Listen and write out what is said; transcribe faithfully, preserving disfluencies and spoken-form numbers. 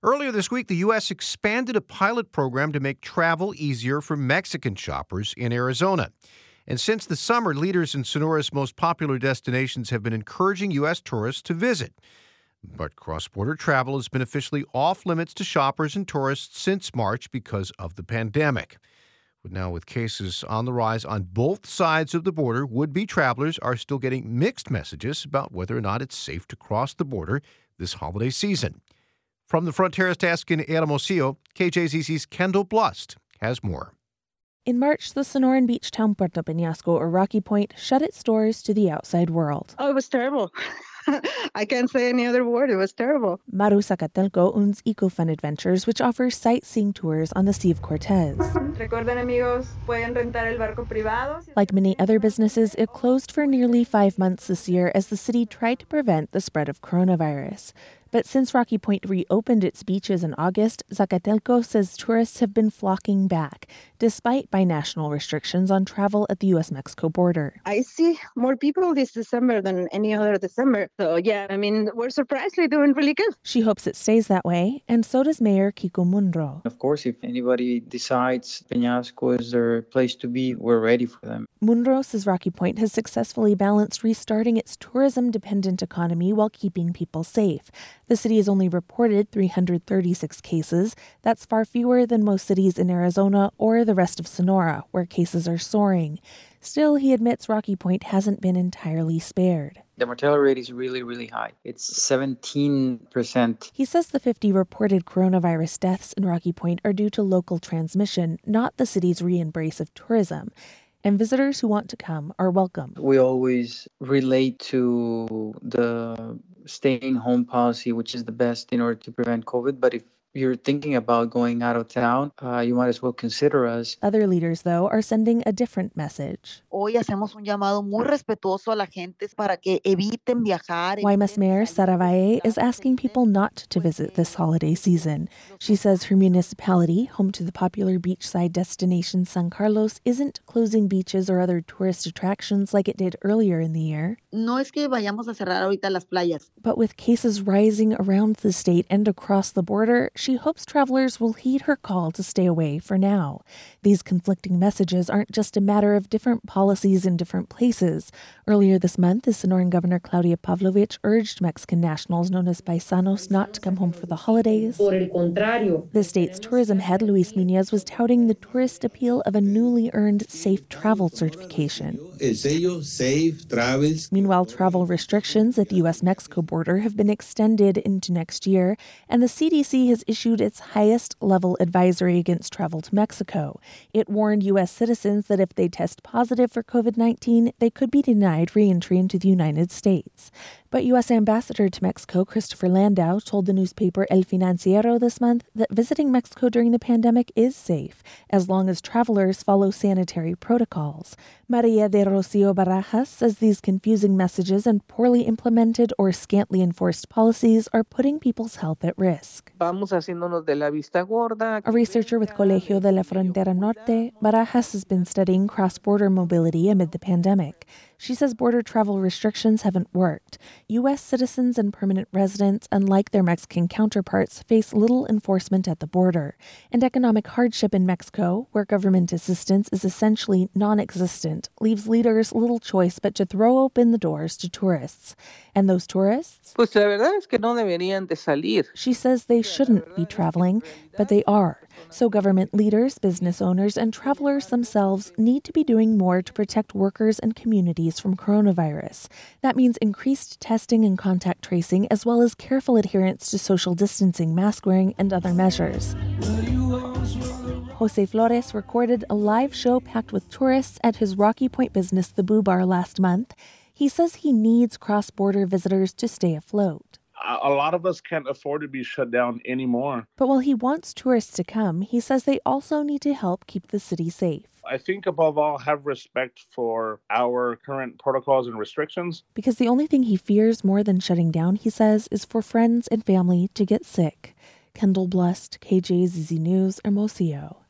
Earlier this week, the U S expanded a pilot program to make travel easier for Mexican shoppers in Arizona. And since the summer, leaders in Sonora's most popular destinations have been encouraging U S tourists to visit. But cross-border travel has been officially off limits to shoppers and tourists since March because of the pandemic. But now with cases on the rise on both sides of the border, would-be travelers are still getting mixed messages about whether or not it's safe to cross the border this holiday season. From the Fronteras desk in Hermosillo, K J Z Z's Kendall Blust has more. In March, the Sonoran beach town Puerto Peñasco, or Rocky Point, shut its doors to the outside world. Oh, it was terrible. I can't say any other word. It was terrible. Maru Zacatelco owns EcoFun Adventures, which offers sightseeing tours on the Sea of Cortez. Recuerden, amigos, pueden rentar el barco privado. Like many other businesses, it closed for nearly five months this year as the city tried to prevent the spread of coronavirus. But since Rocky Point reopened its beaches in August, Zacatelco says tourists have been flocking back, despite binational restrictions on travel at the U S Mexico border. I see more people this December than any other December. So, yeah, I mean, we're surprisingly doing really good. She hopes it stays that way, and so does Mayor Kiko Munro. Of course, if anybody decides Peñasco is their place to be, we're ready for them. Munro says Rocky Point has successfully balanced restarting its tourism-dependent economy while keeping people safe. The city has only reported three hundred thirty-six cases. That's far fewer than most cities in Arizona or the rest of Sonora, where cases are soaring. Still, he admits Rocky Point hasn't been entirely spared. The mortality rate is really, really high. It's seventeen percent. He says the fifty reported coronavirus deaths in Rocky Point are due to local transmission, not the city's re-embrace of tourism. And visitors who want to come are welcome. We always relate to the staying home policy, which is the best in order to prevent COVID. But if you're thinking about going out of town, uh, you might as well consider us. Other leaders, though, are sending a different message. Hoy hacemos un llamado muy respetuoso a la gente para que eviten viajar. Guaymas Mayor Sara Valle is asking people not to visit this holiday season. She says her municipality, home to the popular beachside destination San Carlos, isn't closing beaches or other tourist attractions like it did earlier in the year. No es que vayamos a cerrar ahorita las playas. But with cases rising around the state and across the border, she hopes travelers will heed her call to stay away for now. These conflicting messages aren't just a matter of different policies in different places. Earlier this month, the Sonoran Governor Claudia Pavlovich urged Mexican nationals known as paisanos not to come home for the holidays. Por el contrario, the state's tourism head, Luis Nunez, was touting the tourist appeal of a newly earned safe travel certification. El sello Safe Travels. Meanwhile, travel restrictions at the U S Mexico border have been extended into next year, and the C D C has issued its highest level advisory against travel to Mexico. It warned U S citizens that if they test positive for COVID nineteen, they could be denied re-entry into the United States. But U S Ambassador to Mexico Christopher Landau told the newspaper El Financiero this month that visiting Mexico during the pandemic is safe, as long as travelers follow sanitary protocols. Maria de Rocio Barajas says these confusing messages and poorly implemented or scantily enforced policies are putting people's health at risk. Vamos haciéndonos de la vista gorda. A researcher with Colegio de la Frontera Norte, Barajas has been studying cross-border mobility amid the pandemic. She says border travel restrictions haven't worked. U S citizens and permanent residents, unlike their Mexican counterparts, face little enforcement at the border. And economic hardship in Mexico, where government assistance is essentially non-existent, leaves leaders little choice but to throw open the doors to tourists. And those tourists? Pues la verdad es que no deberían de salir. She says they shouldn't be traveling, but they are. So government leaders, business owners, and travelers themselves need to be doing more to protect workers and communities from coronavirus. That means increased testing and contact tracing, as well as careful adherence to social distancing, mask wearing, and other measures. Jose Flores recorded a live show packed with tourists at his Rocky Point business, the Boo Bar, last month. He says he needs cross-border visitors to stay afloat. A lot of us can't afford to be shut down anymore. But while he wants tourists to come, he says they also need to help keep the city safe. I think above all, have respect for our current protocols and restrictions. Because the only thing he fears more than shutting down, he says, is for friends and family to get sick. Kendall Blust, K J Z Z News, Hermosillo.